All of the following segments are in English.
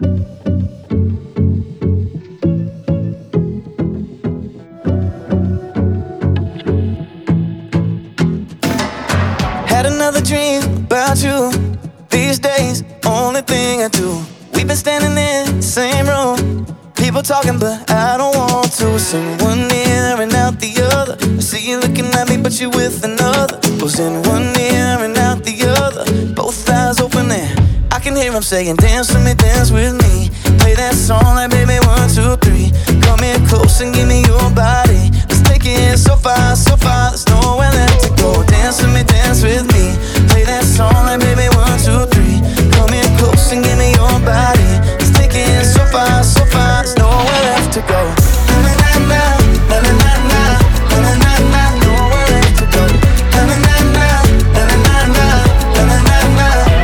Had another dream about you. These days, only thing I do. We've been standing in the same room. People talking, but I don't want to. Sing one ear and out the other. I see you looking at me, but you with another. Was in one ear and out the other. Both eyes open and I can hear him saying, dance with me, dance with me. Play that song like baby 1, 2, 3. Come here close and give me your body. Let's take it so far, so far. There's nowhere left to go. Dance with me, dance with me. Play that song like baby 1, 2, 3. Come here close and give me your body. Let's take it so far, so far. There's nowhere left to go. Na na na na, na na na na, na na na. Nowhere left to go. Na na na na, na na na na, na na na na.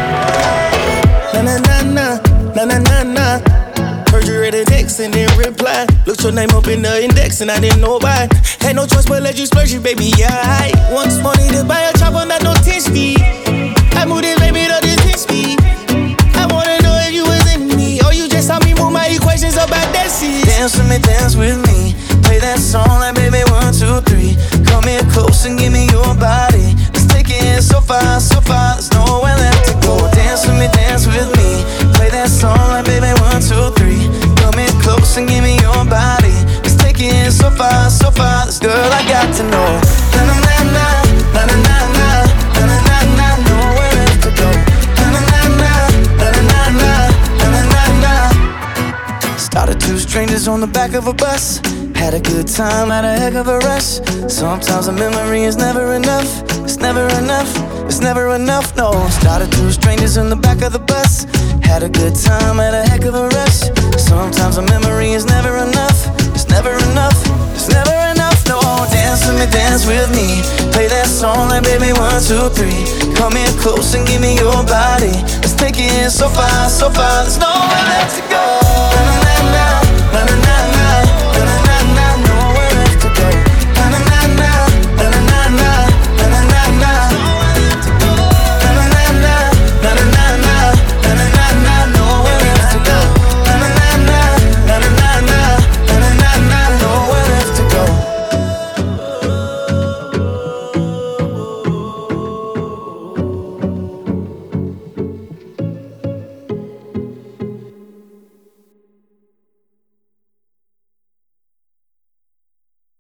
Na na na na, na na na na. Heard you read the text and didn't reply. Looked your name up in the index and I didn't know why. Had no choice but let you splurge it, baby, yeah. Once money to buy a chopper, not no 10 speed. I moved it, baby, to this 10 speed. I wanna know if you was in me, or you just saw me move my equations about that seat. Dance with me, dance with me. Play that song like baby 1, 2, 3. Come here close and give me your body. Let's take it so far, so far. There's nowhere left to go. Dance with me, dance with me. Play that song like baby 1, 2, 3. Come here close and give me your body. Let's take it so far, so far. This girl I got to know. Na na na na, na na na na, na na na na. Nowhere left to go. Na na na na, na na na na, na na na na. Started two strangers on the back of a bus. Had a good time, had a heck of a rush. Sometimes a memory is never enough. It's never enough, it's never enough, no. Started two strangers in the back of the bus. Had a good time, had a heck of a rush. Sometimes a memory is never enough. It's never enough, it's never enough, no. Dance with me, dance with me. Play that song like baby 1, 2, 3. Come here close and give me your body. Let's take it so far, so far. There's nowhere left to go.